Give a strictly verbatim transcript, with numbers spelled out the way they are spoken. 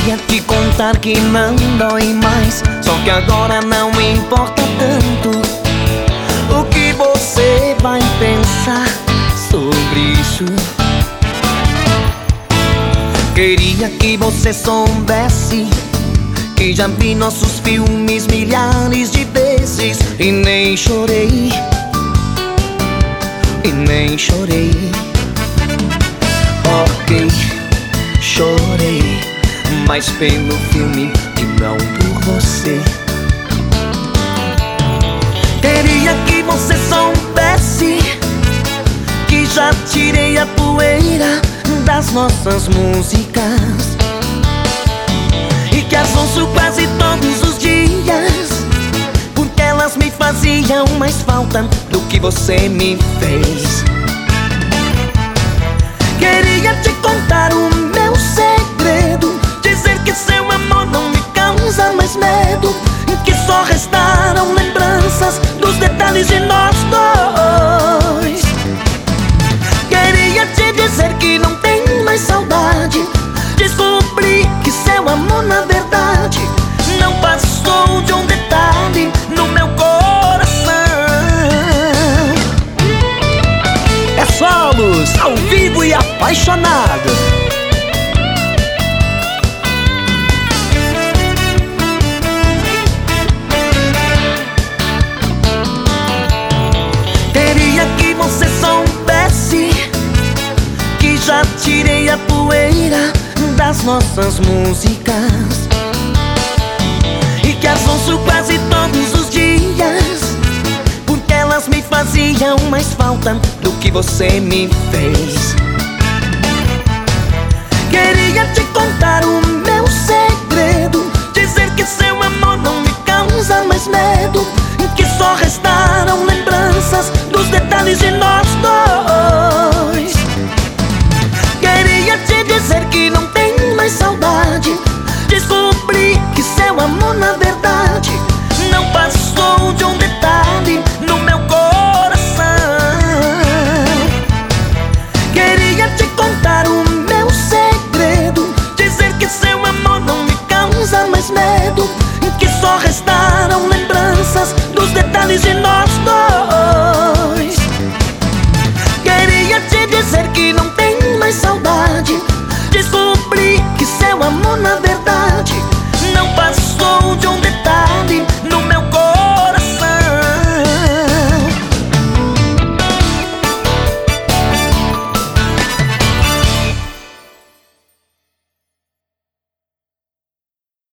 Queria te contar que não dói mais, só que agora não importa tanto o que você vai pensar sobre isso. Queria que você soubesse que já vi nossos filmes milhares de vezes e nem chorei, e nem chorei. Ok, chorei, mas pelo filme e não por você. Queria que você soubesse que já tirei a poeira das nossas músicas e que as ouço quase todos os dias, porque elas me faziam mais falta do que você me fez. Queria te contar o meu segredo, dizer que seu amor não me causa mais medo, que só restaram lembranças dos detalhes de nós dois. Queria te dizer que não tem mais saudade, descobri que seu amor na verdade não passou de um detalhe no meu coração. É Solos, ao vivo e apaixonado. Queria que você soubesse que já tirei a poeira das nossas músicas e que as ouço quase todos os dias, porque elas me faziam mais falta do que você me fez. Queria te contar o meu segredo, dizer que seu amor não me causa mais medo, que só restaram lembranças dos detalhes de